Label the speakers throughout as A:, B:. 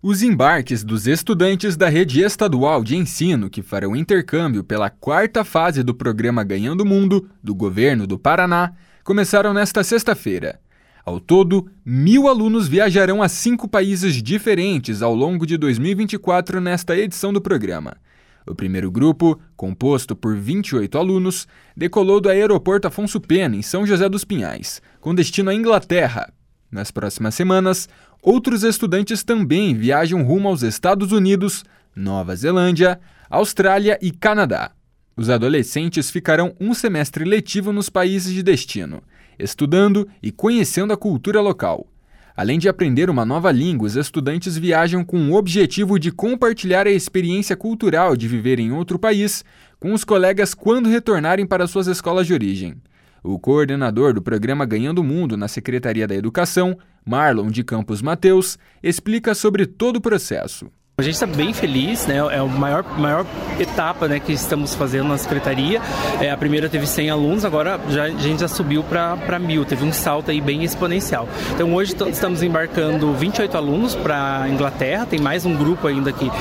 A: Os embarques dos estudantes da rede estadual de ensino que farão intercâmbio pela quarta fase do programa Ganhando o Mundo, do governo do Paraná, começaram nesta sexta-feira. Ao todo, 1.000 alunos viajarão a 5 países diferentes ao longo de 2024 nesta edição do programa. O primeiro grupo, composto por 28 alunos, decolou do aeroporto Afonso Pena, em São José dos Pinhais, com destino à Inglaterra. Nas próximas semanas, outros estudantes também viajam rumo aos Estados Unidos, Nova Zelândia, Austrália e Canadá. Os adolescentes ficarão um semestre letivo nos países de destino, estudando e conhecendo a cultura local. Além de aprender uma nova língua, os estudantes viajam com o objetivo de compartilhar a experiência cultural de viver em outro país com os colegas quando retornarem para suas escolas de origem. O coordenador do programa Ganhando o Mundo na Secretaria da Educação, Marlon de Campos Mateus, explica sobre todo o processo.
B: A gente está bem feliz, né? É a maior etapa, né, que estamos fazendo na secretaria. A primeira teve 100 alunos, agora a gente já subiu para 1.000, teve um salto aí bem exponencial. Então hoje estamos embarcando 28 alunos para a Inglaterra, tem mais um grupo ainda que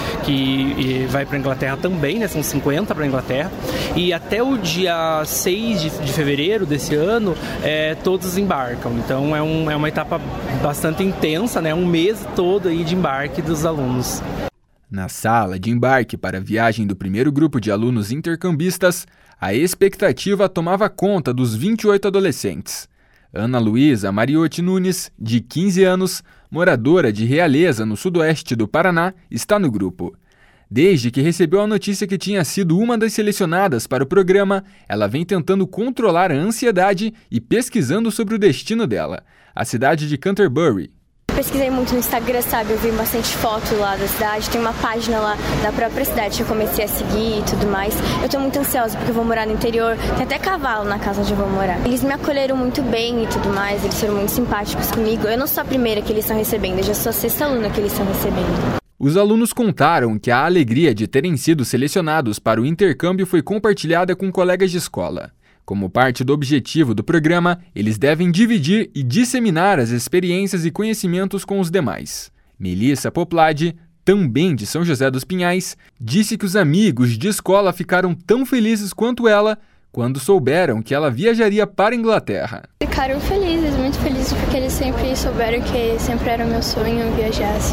B: vai para a Inglaterra também, né? São 50 para a Inglaterra. E até o dia 6 de fevereiro desse ano, todos embarcam. Então é uma etapa bastante intensa, né? Um mês todo aí de embarque dos alunos.
A: Na sala de embarque para a viagem do primeiro grupo de alunos intercambistas, a expectativa tomava conta dos 28 adolescentes. Ana Luísa Mariotti Nunes, de 15 anos, moradora de Realeza, no sudoeste do Paraná, está no grupo. Desde que recebeu a notícia que tinha sido uma das selecionadas para o programa, ela vem tentando controlar a ansiedade e pesquisando sobre o destino dela, a cidade de Canterbury.
C: Pesquisei muito no Instagram, sabe? Eu vi bastante foto lá da cidade, tem uma página lá da própria cidade que eu comecei a seguir e tudo mais. Eu tô muito ansiosa porque eu vou morar no interior, tem até cavalo na casa onde eu vou morar. Eles me acolheram muito bem e tudo mais, eles foram muito simpáticos comigo. Eu não sou a primeira que eles estão recebendo, eu já sou a 6ª aluna que eles estão recebendo.
A: Os alunos contaram que a alegria de terem sido selecionados para o intercâmbio foi compartilhada com colegas de escola. Como parte do objetivo do programa, eles devem dividir e disseminar as experiências e conhecimentos com os demais. Melissa Poplade, também de São José dos Pinhais, disse que os amigos de escola ficaram tão felizes quanto ela quando souberam que ela viajaria para a Inglaterra.
D: Ficaram felizes, muito felizes, porque eles sempre souberam que sempre era meu sonho viajar assim.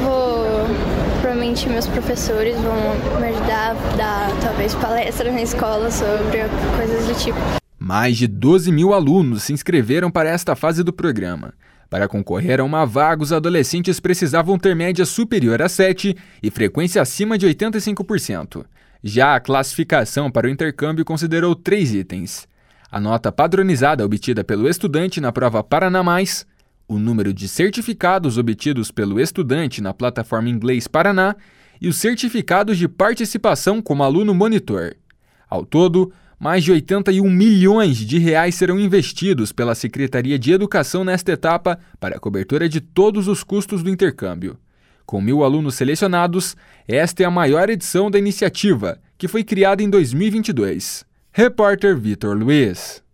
D: Provavelmente meus professores vão me ajudar a dar talvez palestra na escola sobre coisas do tipo.
A: Mais de 12.000 alunos se inscreveram para esta fase do programa. Para concorrer a uma vaga, os adolescentes precisavam ter média superior a 7 e frequência acima de 85%. Já a classificação para o intercâmbio considerou 3 itens: a nota padronizada obtida pelo estudante na prova Paraná+, o número de certificados obtidos pelo estudante na plataforma Inglês Paraná e os certificados de participação como aluno monitor. Ao todo, mais de R$81 milhões serão investidos pela Secretaria de Educação nesta etapa para a cobertura de todos os custos do intercâmbio. Com 1.000 alunos selecionados, esta é a maior edição da iniciativa, que foi criada em 2022. Repórter Vitor Luiz.